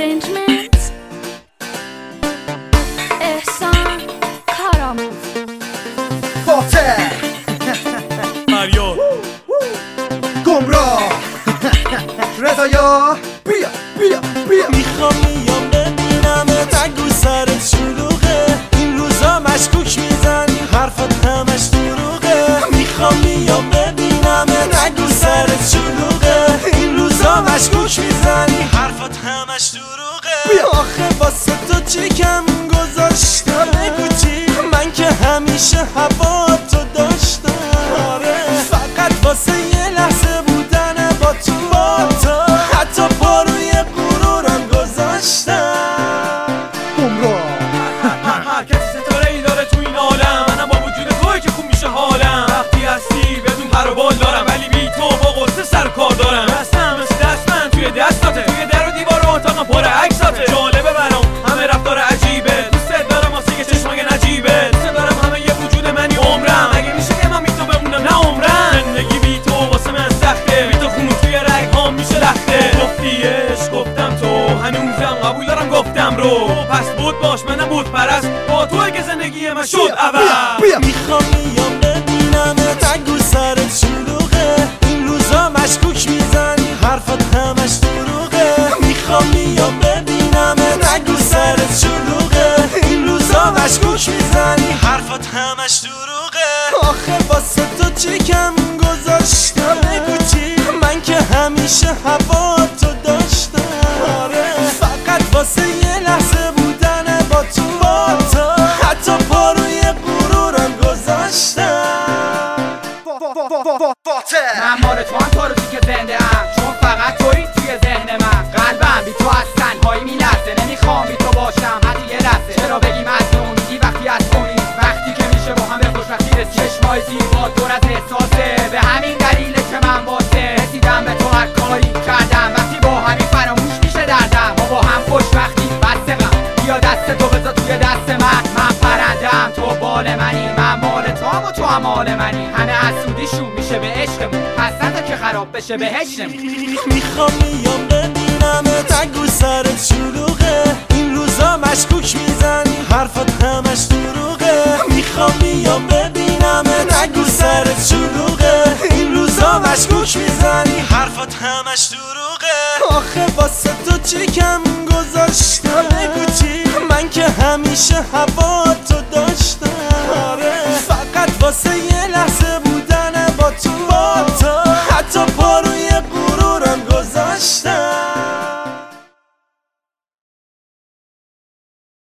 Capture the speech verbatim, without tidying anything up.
Arrangement احسان کارآموز فاتح فریاد گمراه رضایا بیا بیا بیا میخوام میام ببینمت اگه سرت شلوغه این روزا مشکوک میزنی حرفات همش دروغه میخوام میام ببینمت اگه سرت شلوغه این روزا مشکوک میزنی حرفات همش دروغه بیا آخه واسه تو چی کم گذاشتم بگو چی من که همیشه هوا تو داشتم آره فقط واسه یه لحظه بودن با تو با تو حتی پا روی غرورم گذاشتم گمراه هر کسی ستاره ای داره تو این عالم منم با وجود توی که خوب میشه حالم وقتی هستی بدون پر و بال دارم ولی بی تو با قصه سر کار دارم دستم مثل دست من توی دستاته توی در و دیوار و اتاقم پر عکساته جالبه برام همه رفتار عجیبه دوست دارم واسه که چشمای نجیبه دوست دارم همه یه وجود منی عمرم اگه میشه که من بی تو بمونم نه عمرم زندگی بی تو واسه من سخته بی تو خون توی رگ هام میشه لخته گفتیش گفتم تو هنوزم قبول دارم گفتم رو پس بود باش منم بود پرست با تو که زندگی من شد عوض میخوام میام ببینمت اگه سرت شلوغه این روزا مشکوک میزنی حرفات همش دروغه میخوام میام ببینمت اگه سرت شلوغه این روزا مشکوک میزنی حرفات همش دروغه آخه واسه تو چی کم گذاشتم بگو چی من که همیشه هوا تو داشتم آره فقط واسه یه لحظه بودن با تو با تو حتی پا روی غرورم گذاشتم فاتح من مال تو هم تو رو که زنده ام چون فقط توی توی ذهن من قلبم بی تو از تنهایی میلرزه نمیخوام بی تو باشم حتی یه لحظه چرا بگی مظلوم میگی وقتی از تو نیست وقتی که میشه با هم به خوشبختی رسید چشمای زیبا دور از احساسه به همین دلیله که من واسه رسیدم به تو هر کاری کردم وقتی با همین فراموش میشه دردم ما با هم خوشبختی بسته غم بیا دست تو بذار توی دست من من پرندم تو بال منی من مال تو هم و تو هم مال منی همه حسودیشون میشه به عشقمون پس نذار که خراب بشه بهشتمون میخوام میام ببینمت اگه سرت شلوغه این روزا مشکوک میزنی حرفات همش دروغه میخوام میام ببینمت اگه سرت شلوغه این روزا مشکوک میزنی حرفات همش دروغه آخه واسه تو چی کم گذاشتم بگو چی من که همیشه هوا